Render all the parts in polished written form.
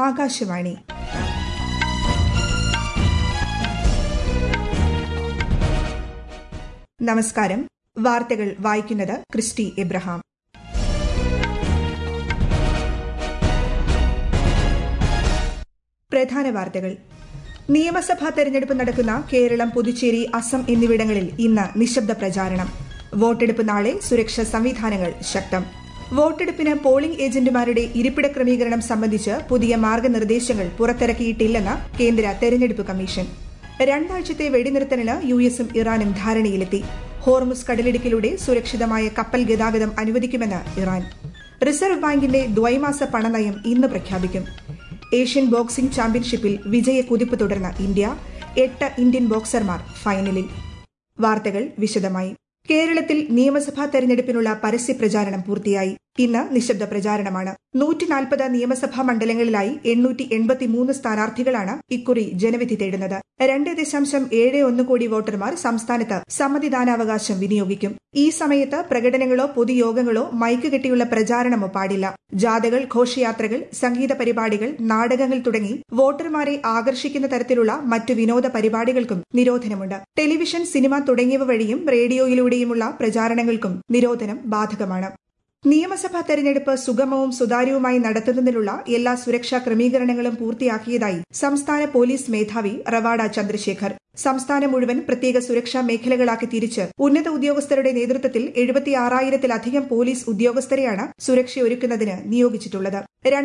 ആകാശവാണി. നമസ്കാരം. വാർത്തകൾ വായിക്കുന്നത് ക്രിസ്റ്റി എബ്രഹാം. പ്രധാന വാർത്തകൾ. നിയമസഭാ തെരഞ്ഞെടുപ്പ് നടക്കുന്ന കേരളം, പുതുച്ചേരി, അസം എന്നിവിടങ്ങളിൽ ഇന്ന് നിശബ്ദ പ്രചാരണം. വോട്ടെടുപ്പ് നാളെ. സുരക്ഷാ സംവിധാനങ്ങൾ ശക്തം. വോട്ടെടുപ്പിന് പോളിംഗ് ഏജന്റുമാരുടെ ഇരിപ്പിട ക്രമീകരണം സംബന്ധിച്ച് പുതിയ മാർഗനിർദ്ദേശങ്ങൾ പുറത്തിറക്കിയിട്ടില്ലെന്ന് കേന്ദ്ര തെരഞ്ഞെടുപ്പ് കമ്മീഷൻ. 2 ആഴ്ചത്തെ വെടിനിർത്തലിന് യുഎസും ഇറാനും ധാരണയിലെത്തി. ഹോർമുസ് കടലിടുക്കിലൂടെ സുരക്ഷിതമായ കപ്പൽ ഗതാഗതം അനുവദിക്കുമെന്ന് ഇറാൻ. റിസർവ് ബാങ്കിന്റെ ദ്വൈമാസ പണനയം ഇന്ന് പ്രഖ്യാപിക്കും. ഏഷ്യൻ ബോക്സിംഗ് ചാമ്പ്യൻഷിപ്പിൽ വിജയക്കുതിപ്പ് തുടർന്ന ഇന്ത്യ. 8 ഇന്ത്യൻ ബോക്സർമാർ ഫൈനലിൽ. വാർത്തകൾ വിശദമായി. കേരളത്തിൽ നിയമസഭാ തെരഞ്ഞെടുപ്പിനുള്ള പരസ്യപ്രചാരണം പൂർത്തിയായി. ഇന്ന് നിശബ്ദ പ്രചാരണമാണ്. 140 നിയമസഭാ മണ്ഡലങ്ങളിലായി 883 സ്ഥാനാർത്ഥികളാണ് ഇക്കുറി ജനവിധി തേടുന്നത്. 2.71 കോടി വോട്ടർമാർ സംസ്ഥാനത്ത് സമ്മതിദാനാവകാശം വിനിയോഗിക്കും. ഈ സമയത്ത് പ്രകടനങ്ങളോ പൊതുയോഗങ്ങളോ മൈക്ക് കെട്ടിയുള്ള പ്രചാരണമോ പാടില്ല. ജാഥകൾ, ഘോഷയാത്രകൾ, സംഗീത പരിപാടികൾ, നാടകങ്ങൾ തുടങ്ങി വോട്ടർമാരെ ആകർഷിക്കുന്ന തരത്തിലുള്ള മറ്റു വിനോദ പരിപാടികൾക്കും നിരോധനമുണ്ട്. ടെലിവിഷൻ, സിനിമ തുടങ്ങിയവ വഴിയും റേഡിയോയിലൂടെയുമുള്ള പ്രചാരണങ്ങൾക്കും നിരോധനം ബാധകമാണ്. നിയമസഭാ തെരഞ്ഞെടുപ്പ് സുഗമവും സുതാര്യവുമായി നടത്തുന്നതിനുള്ള എല്ലാ സുരക്ഷാ ക്രമീകരണങ്ങളും പൂർത്തിയാക്കിയതായി സംസ്ഥാന പോലീസ് മേധാവി റവാഡ ചന്ദ്രശേഖർ. സംസ്ഥാനം മുഴുവൻ പ്രത്യേക സുരക്ഷാ മേഖലകളാക്കി തിരിച്ച് ഉന്നത ഉദ്യോഗസ്ഥരുടെ നേതൃത്വത്തിൽ 76,000-ലധികം പോലീസ് ഉദ്യോഗസ്ഥരെയാണ് സുരക്ഷയൊരുക്കുന്നതിന് നിയോഗിച്ചിട്ടുള്ളത്.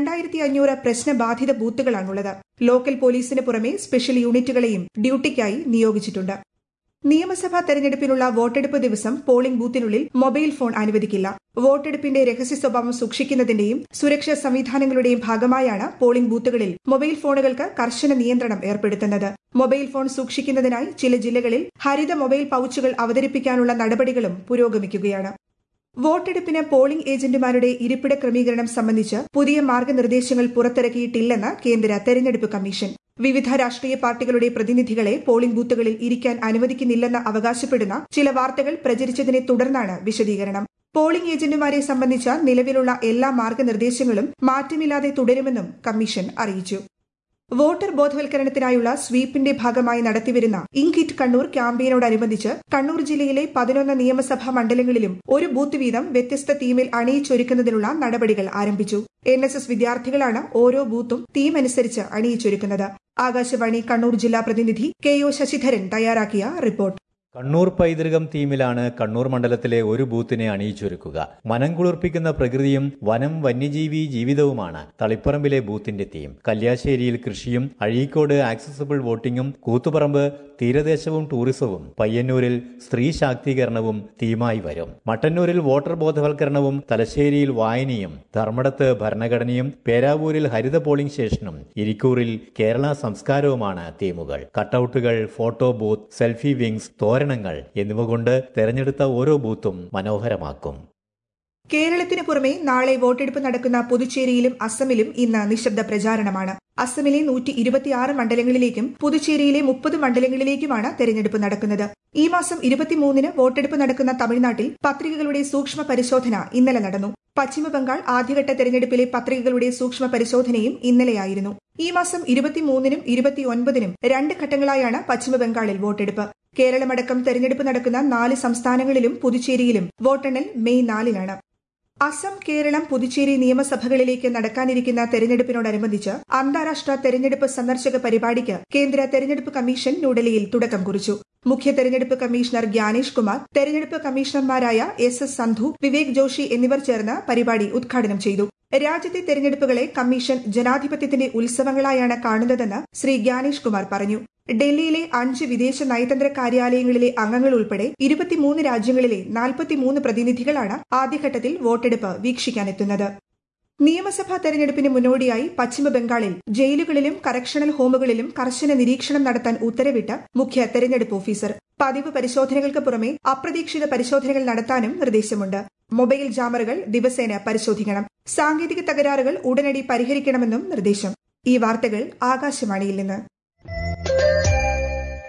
2,500 പ്രശ്നബാധിത ബൂത്തുകളാണുള്ളത്. ലോക്കൽ പോലീസിന് പുറമെ സ്പെഷ്യൽ യൂണിറ്റുകളെയും ഡ്യൂട്ടിക്കായി നിയോഗിച്ചിട്ടുണ്ട്. നിയമസഭാ തെരഞ്ഞെടുപ്പിനുള്ള വോട്ടെടുപ്പ് ദിവസം പോളിംഗ് ബൂത്തിനുള്ളിൽ മൊബൈൽ ഫോൺ അനുവദിക്കില്ല. വോട്ടെടുപ്പിന്റെ രഹസ്യ സ്വഭാവം സൂക്ഷിക്കുന്നതിന്റെയും സുരക്ഷാ സംവിധാനങ്ങളുടെയും ഭാഗമായാണ് പോളിംഗ് ബൂത്തുകളിൽ മൊബൈൽ ഫോണുകൾക്ക് കർശന നിയന്ത്രണം ഏർപ്പെടുത്തുന്നത്. മൊബൈൽ ഫോൺ സൂക്ഷിക്കുന്നതിനായി ചില ജില്ലകളിൽ ഹരിത മൊബൈൽ പൌച്ചുകൾ അവതരിപ്പിക്കാനുള്ള നടപടികളും പുരോഗമിക്കുകയാണ്. വോട്ടെടുപ്പിന് പോളിംഗ് ഏജന്റുമാരുടെ ഇരിപ്പിട ക്രമീകരണം സംബന്ധിച്ച് പുതിയ മാർഗനിർദ്ദേശങ്ങൾ പുറത്തിറക്കിയിട്ടില്ലെന്ന് കേന്ദ്ര തെരഞ്ഞെടുപ്പ് കമ്മീഷൻ. വിവിധ രാഷ്ട്രീയ പാർട്ടികളുടെ പ്രതിനിധികളെ പോളിംഗ് ബൂത്തുകളിൽ ഇരിക്കാൻ അനുവദിക്കുന്നില്ലെന്ന് അവകാശപ്പെടുന്ന ചില വാർത്തകൾ പ്രചരിച്ചതിനെ തുടർന്നാണ് വിശദീകരണം. പോളിംഗ് ഏജന്റുമാരെ സംബന്ധിച്ച നിലവിലുള്ള എല്ലാ മാർഗനിർദ്ദേശങ്ങളും മാറ്റമില്ലാതെ തുടരുമെന്നും കമ്മീഷൻ അറിയിച്ചു. വോട്ടർ ബോധവൽക്കരണത്തിനായുള്ള സ്വീപ്പിന്റെ ഭാഗമായി നടത്തിവരുന്ന ഇൻകിറ്റ് കണ്ണൂർ ക്യാമ്പയിനോടനുബന്ധിച്ച് കണ്ണൂർ ജില്ലയിലെ 11 നിയമസഭാ മണ്ഡലങ്ങളിലും ഒരു ബൂത്ത് വീതം വ്യത്യസ്ത തീമിൽ അണിയിച്ചൊരുക്കുന്നതിനുള്ള നടപടികൾ ആരംഭിച്ചു. NSS വിദ്യാർത്ഥികളാണ് ഓരോ ബൂത്തും തീം അനുസരിച്ച് അണിയിച്ചൊരുക്കുന്നത്. ആകാശവാണി കണ്ണൂർ ജില്ലാ പ്രതിനിധി KO ശശിധരൻ തയ്യാറാക്കിയ റിപ്പോർട്ട്. കണ്ണൂർ പൈതൃകം തീമിലാണ് കണ്ണൂർ മണ്ഡലത്തിലെ ഒരു ബൂത്തിനെ അണിയിച്ചൊരുക്കുക. മനം കുളിർപ്പിക്കുന്ന പ്രകൃതിയും വനം വന്യജീവി ജീവിതവുമാണ് തളിപ്പറമ്പിലെ ബൂത്തിന്റെ തീം. കല്യാശ്ശേരിയിൽ കൃഷിയും, അഴീക്കോട് ആക്സസിബിൾ വോട്ടിംഗും, കൂത്തുപറമ്പ് തീരദേശവും ടൂറിസവും, പയ്യന്നൂരിൽ സ്ത്രീ ശാക്തീകരണവും തീമായി വരും. മട്ടന്നൂരിൽ വോട്ടർ ബോധവൽക്കരണവും, തലശ്ശേരിയിൽ വായനയും, ധർമ്മടത്ത് ഭരണഘടനയും, പേരാവൂരിൽ ഹരിത പോളിംഗ് സ്റ്റേഷനും, ഇരിക്കൂറിൽ കേരള സംസ്കാരവുമാണ് തീമുകൾ. കട്ടൌട്ടുകൾ, ഫോട്ടോ ബൂത്ത്, സെൽഫി വിങ്സ്, തോരണങ്ങൾ എന്നിവ കൊണ്ട് തെരഞ്ഞെടുത്ത ഓരോ ബൂത്തും മനോഹരമാക്കും. കേരളത്തിന് പുറമെ നാളെ വോട്ടെടുപ്പ് നടക്കുന്ന പുതുച്ചേരിയിലും അസമിലും ഇന്ന് നിശബ്ദ പ്രചാരണമാണ്. അസമിലെ 126 മണ്ഡലങ്ങളിലേക്കും പുതുച്ചേരിയിലെ 30 മണ്ഡലങ്ങളിലേക്കുമാണ് തെരഞ്ഞെടുപ്പ് നടക്കുന്നത്. ഈ മാസം 23-ന് വോട്ടെടുപ്പ് നടക്കുന്ന തമിഴ്നാട്ടിൽ പത്രികകളുടെ സൂക്ഷ്മ പരിശോധന ഇന്നലെ നടന്നു. പശ്ചിമബംഗാൾ ആദ്യഘട്ട തെരഞ്ഞെടുപ്പിലെ പത്രികകളുടെ സൂക്ഷ്മ പരിശോധനയും ഇന്നലെയായിരുന്നു. ഈ മാസം 23-നും 29-നും 2 ഘട്ടങ്ങളായാണ് പശ്ചിമബംഗാളിൽ വോട്ടെടുപ്പ്. കേരളമടക്കം തെരഞ്ഞെടുപ്പ് നടക്കുന്ന 4 സംസ്ഥാനങ്ങളിലും പുതുച്ചേരിയിലും വോട്ടെണ്ണൽ മെയ് 4-നാണ്. അസം, കേരളം, പുതുച്ചേരി നിയമസഭകളിലേക്ക് നടക്കാനിരിക്കുന്ന തെരഞ്ഞെടുപ്പിനോടനുബന്ധിച്ച് അന്താരാഷ്ട്ര തെരഞ്ഞെടുപ്പ് സന്ദർശക പരിപാടിക്ക് കേന്ദ്ര തെരഞ്ഞെടുപ്പ് കമ്മീഷൻ ന്യൂഡൽഹിയിൽ തുടക്കം കുറിച്ചു. മുഖ്യ തെരഞ്ഞെടുപ്പ് കമ്മീഷണർ ഗ്യാനേഷ് കുമാർ, തെരഞ്ഞെടുപ്പ് കമ്മീഷണർമാരായ SS സന്ധു, വിവേക് ജോഷി എന്നിവർ ചേർന്ന് പരിപാടി ഉദ്ഘാടനം ചെയ്തു. രാജ്യത്തെ തെരഞ്ഞെടുപ്പുകളെ കമ്മീഷൻ ജനാധിപത്യത്തിന്റെ ഉത്സവങ്ങളായാണ് കാണുന്നതെന്ന് ശ്രീ ഗ്യാനേഷ് കുമാർ പറഞ്ഞു. ഡൽഹിയിലെ 5 വിദേശ നയതന്ത്ര കാര്യാലയങ്ങളിലെ അംഗങ്ങൾ ഉൾപ്പെടെ 23 രാജ്യങ്ങളിലെ 43 പ്രതിനിധികളാണ് ആദ്യഘട്ടത്തിൽ വോട്ടെടുപ്പ് വീക്ഷിക്കാനെത്തുന്നത്. നിയമസഭാ തെരഞ്ഞെടുപ്പിന് മുന്നോടിയായി പശ്ചിമബംഗാളിൽ ജയിലുകളിലും കറക്ഷണൽ ഹോമുകളിലും കർശന നിരീക്ഷണം നടത്താൻ ഉത്തരവിട്ട് മുഖ്യ തെരഞ്ഞെടുപ്പ് ഓഫീസർ. പതിവ് പരിശോധനകൾക്ക് പുറമെ അപ്രതീക്ഷിത പരിശോധനകൾ നടത്താനും നിർദ്ദേശമുണ്ട്. മൊബൈൽ ജാമറുകൾ ദിവസേന പരിശോധിക്കണം. സാങ്കേതിക തകരാറുകൾ ഉടനടി പരിഹരിക്കണമെന്നും നിർദ്ദേശം. ഈ വാർത്തകൾ ആകാശവാണിയിൽ നിന്ന്.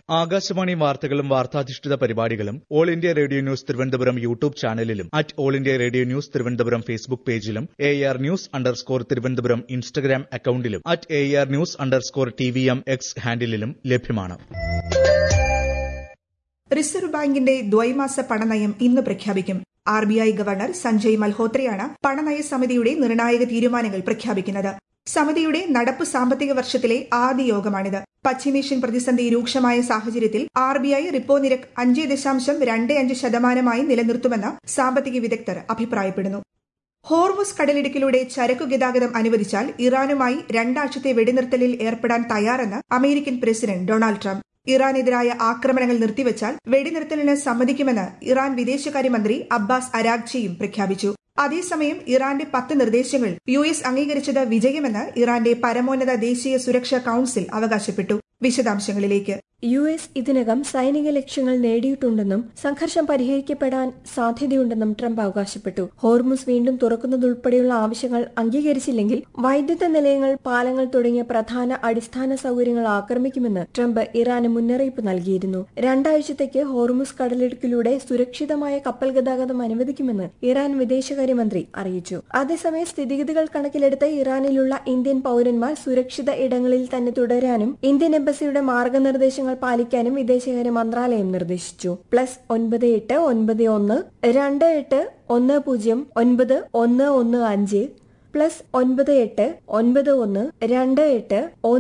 ആകാശവാണി വാർത്തകളും വാർത്താധിഷ്ഠിത പരിപാടികളും all India radio news Thiruvananthapuram YouTube ചാനലിലും @all India radio news Thiruvananthapuram Facebook പേജിലും AR News_ തിരുവനന്തപുരം ഇൻസ്റ്റഗ്രാം അക്കൌണ്ടിലും @AR News_TVM X ഹാൻഡിലും ലഭ്യമാണ്. റിസർവ് ബാങ്കിന്റെ ദ്വൈമാസ പണനയം ഇന്ന് പ്രഖ്യാപിക്കും. RBI ഗവർണർ സഞ്ജയ് മൽഹോത്രയാണ് പണനയ സമിതിയുടെ നിർണായക തീരുമാനങ്ങൾ പ്രഖ്യാപിക്കുന്നത്. സമിതിയുടെ നടപ്പ് സാമ്പത്തിക വർഷത്തിലെ ആദ്യ യോഗമാണിത്. പശ്ചിമേഷ്യൻ പ്രതിസന്ധി രൂക്ഷമായ സാഹചര്യത്തിൽ RBI റിപ്പോ നിരക്ക് 5.25% നിലനിർത്തുമെന്ന് സാമ്പത്തിക വിദഗ്ധർ അഭിപ്രായപ്പെടുന്നു. ഹോർമുസ് കടലിടുക്കിലൂടെ ചരക്കു ഗതാഗതം അനുവദിച്ചാൽ ഇറാനുമായി 2 ആഴ്ചത്തെ വെടിനിർത്തലിൽ ഏർപ്പെടാൻ തയ്യാറെന്ന് അമേരിക്കൻ പ്രസിഡന്റ് ഡൊണാൾഡ് ട്രംപ്. ഇറാനെതിരായ ആക്രമണങ്ങൾ നിർത്തിവച്ചാൽ വെടിനിർത്തലിന് സമ്മതിക്കുമെന്ന് ഇറാൻ വിദേശകാര്യമന്ത്രി അബ്ബാസ് അരാഗ്ചിയും പ്രഖ്യാപിച്ചു. അതേസമയം ഇറാന്റെ 10 നിർദ്ദേശങ്ങൾ US അംഗീകരിച്ചത് വിജയമെന്ന് ഇറാന്റെ പരമോന്നത ദേശീയ സുരക്ഷാ കൌൺസിൽ അവകാശപ്പെട്ടു. വിശദാംശങ്ങളിലേക്ക്. US ഇതിനകം സൈനിക ലക്ഷ്യങ്ങൾ നേടിയിട്ടുണ്ടെന്നും സംഘർഷം പരിഹരിക്കപ്പെടാൻ സാധ്യതയുണ്ടെന്നും ട്രംപ് അവകാശപ്പെട്ടു. ഹോർമുസ് വീണ്ടും തുറക്കുന്നതുൾപ്പെടെയുള്ള ആവശ്യങ്ങൾ അംഗീകരിച്ചില്ലെങ്കിൽ വൈദ്യുത നിലയങ്ങൾ, പാലങ്ങൾ തുടങ്ങിയ പ്രധാന അടിസ്ഥാന സൌകര്യങ്ങൾ ആക്രമിക്കുമെന്ന് ട്രംപ് ഇറാന് മുന്നറിയിപ്പ് നൽകിയിരുന്നു. 2 ആഴ്ചത്തേക്ക് ഹോർമുസ് കടലിടുക്കിലൂടെ സുരക്ഷിതമായ കപ്പൽ ഗതാഗതം അനുവദിക്കുമെന്ന് ഇറാൻ വിദേശകാര്യമന്ത്രി അറിയിച്ചു. അതേസമയം സ്ഥിതിഗതികൾ കണക്കിലെടുത്ത് ഇറാനിലുള്ള ഇന്ത്യൻ പൌരന്മാർ സുരക്ഷിത ഇടങ്ങളിൽ തന്നെ തുടരാനും ഇന്ത്യൻ എംബസിയുടെ മാർഗനിർദ്ദേശങ്ങൾ പാലിക്കാനും വിദേശകാര്യ മന്ത്രാലയം നിർദ്ദേശിച്ചു. +98 91 28 10 9115 +98 91 28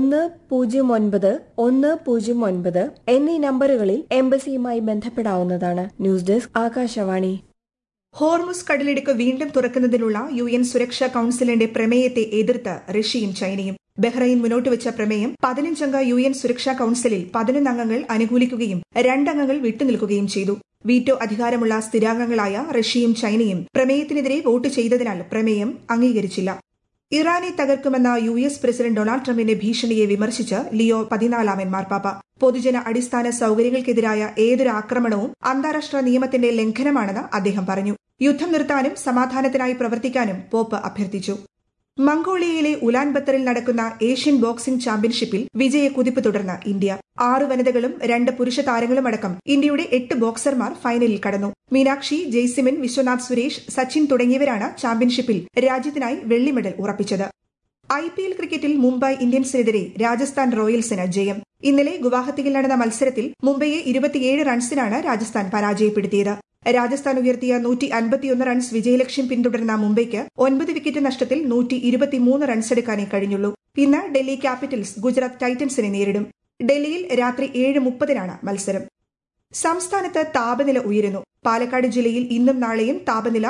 109 109 എന്നീ നമ്പറുകളിൽ എംബസിയുമായി ബന്ധപ്പെടാവുന്നതാണ്. News desk Akashvani. ഹോർമുസ് കടലിടുക്ക് വീണ്ടും തുറക്കുന്നതിനുള്ള UN സുരക്ഷാ കൌൺസിലിന്റെ പ്രമേയത്തെ എതിർത്ത് റഷ്യയും ചൈനയും. ബഹ്റൈൻ മുന്നോട്ടുവച്ച പ്രമേയം 15-അംഗ UN സുരക്ഷാ കൌൺസിലിൽ 11 അംഗങ്ങൾ അനുകൂലിക്കുകയും 2 അംഗങ്ങൾ വിട്ടുനിൽക്കുകയും ചെയ്തു. വീറ്റോ അധികാരമുള്ള സ്ഥിരാംഗങ്ങളായ റഷ്യയും ചൈനയും പ്രമേയത്തിനെതിരെ വോട്ട് ചെയ്തതിനാൽ പ്രമേയം അംഗീകരിച്ചില്ല. ഇറാനെ തകർക്കുമെന്ന US പ്രസിഡന്റ് ഡൊണാൾഡ് ട്രംപിന്റെ ഭീഷണിയെ വിമർശിച്ച് ലിയോ 14 മാർപ്പാപ്പ. പൊതുജന അടിസ്ഥാന സൌകര്യങ്ങൾക്കെതിരായ ഏതൊരു ആക്രമണവും അന്താരാഷ്ട്ര നിയമത്തിന്റെ ലംഘനമാണെന്ന് അദ്ദേഹം പറഞ്ഞു. യുദ്ധം നിർത്താനും സമാധാനത്തിനായി പ്രവർത്തിക്കാനും പോപ്പ് അഭ്യർത്ഥിച്ചു. മംഗോളിയയിലെ ഉലാൻബത്തറിൽ നടക്കുന്ന ഏഷ്യൻ ബോക്സിംഗ് ചാമ്പ്യൻഷിപ്പിൽ വിജയക്കുതിപ്പ് തുടർന്ന് ഇന്ത്യ. 6 വനിതകളും 2 പുരുഷ താരങ്ങളുമടക്കം ഇന്ത്യയുടെ 8 ബോക്സർമാർ ഫൈനലിൽ കടന്നു. മീനാക്ഷി, ജയ്സിമിൻ, വിശ്വനാഥ് സുരേഷ്, സച്ചിൻ തുടങ്ങിയവരാണ് ചാമ്പ്യൻഷിപ്പിൽ രാജ്യത്തിനായി വെള്ളി മെഡൽ ഉറപ്പിച്ചത്. IPL ക്രിക്കറ്റിൽ മുംബൈ ഇന്ത്യൻസിനെതിരെ രാജസ്ഥാൻ റോയൽസിന് ജയം. ഇന്നലെ ഗുവാഹത്തിയിൽ നടന്ന മത്സരത്തിൽ മുംബൈയെ 27 റൺസിനാണ് രാജസ്ഥാൻ പരാജയപ്പെടുത്തിയത്. രാജസ്ഥാൻ ഉയർത്തിയ 151 റൺസ് വിജയലക്ഷ്യം പിന്തുടർന്ന മുംബൈക്ക് 9 വിക്കറ്റ് നഷ്ടത്തിൽ 123 റൺസെടുക്കാനേ കഴിഞ്ഞുള്ളൂ. ഇന്ന് ഡൽഹി ക്യാപിറ്റൽസ് ഗുജറാത്ത് ടൈറ്റൻസിനെ നേരിടും. ഡൽഹിയിൽ രാത്രി 7:30 മത്സരം. സംസ്ഥാനത്ത് താപനില ഉയരുന്നു. പാലക്കാട് ജില്ലയിൽ ഇന്നും നാളെയും താപനില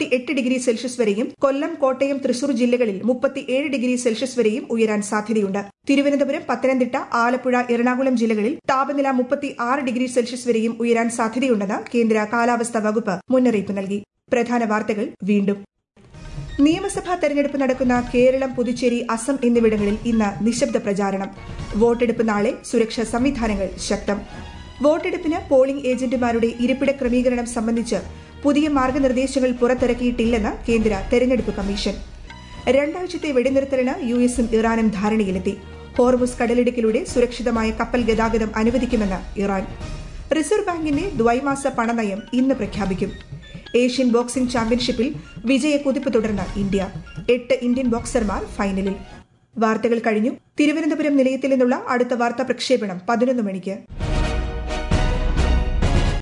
38°C വരെയും കൊല്ലം, കോട്ടയം, തൃശൂർ ജില്ലകളിൽ 37°C വരെയും ഉയരാൻ സാധ്യതയുണ്ട്. തിരുവനന്തപുരം, പത്തനംതിട്ട, ആലപ്പുഴ, എറണാകുളം ജില്ലകളിൽ താപനില 36°C വരെയും ഉയരാൻ സാധ്യതയുണ്ടെന്ന് കേന്ദ്ര കാലാവസ്ഥാ വകുപ്പ് മുന്നറിയിപ്പ് നൽകി. പ്രധാന വാർത്തകൾ വീണ്ടും. നിയമസഭാ തെരഞ്ഞെടുപ്പ് നടക്കുന്ന കേരളം, പുതുച്ചേരി, അസം എന്നിവിടങ്ങളിൽ ഇന്ന് നിശബ്ദ പ്രചാരണം. വോട്ടെടുപ്പ് നാളെ. സുരക്ഷാ സംവിധാനങ്ങൾ ശക്തം. വോട്ടെടുപ്പിന് പോളിംഗ് ഏജന്റുമാരുടെ ഇരിപ്പിട ക്രമീകരണം സംബന്ധിച്ച് പുതിയ മാർഗനിർദ്ദേശങ്ങൾ പുറത്തിറക്കിയിട്ടില്ലെന്ന് കേന്ദ്ര തെരഞ്ഞെടുപ്പ് കമ്മീഷൻ. 2 ആഴ്ചത്തെ വെടിനിർത്തലിന് US-ഉം ഇറാനും ധാരണയിലെത്തി. ഹോർമുസ് കടലിടുക്കിലൂടെ സുരക്ഷിതമായ കപ്പൽ ഗതാഗതം അനുവദിക്കുമെന്ന് ഇറാൻ. റിസർവ് ബാങ്കിന്റെ ദ്വൈമാസ പണനയം ഇന്ന് പ്രഖ്യാപിക്കും. ഏഷ്യൻ ബോക്സിംഗ് ചാമ്പ്യൻഷിപ്പിൽ വിജയക്കുതിപ്പ് തുടർന്ന് ഇന്ത്യ. 8 ഇന്ത്യൻ ബോക്സർമാർ ഫൈനലിൽ. വാർത്തകൾ കഴിഞ്ഞു. തിരുവനന്തപുരം നിലയത്തിൽ നിന്നുള്ള അടുത്ത വാർത്താ പ്രക്ഷേപണം 11 മണിക്ക്.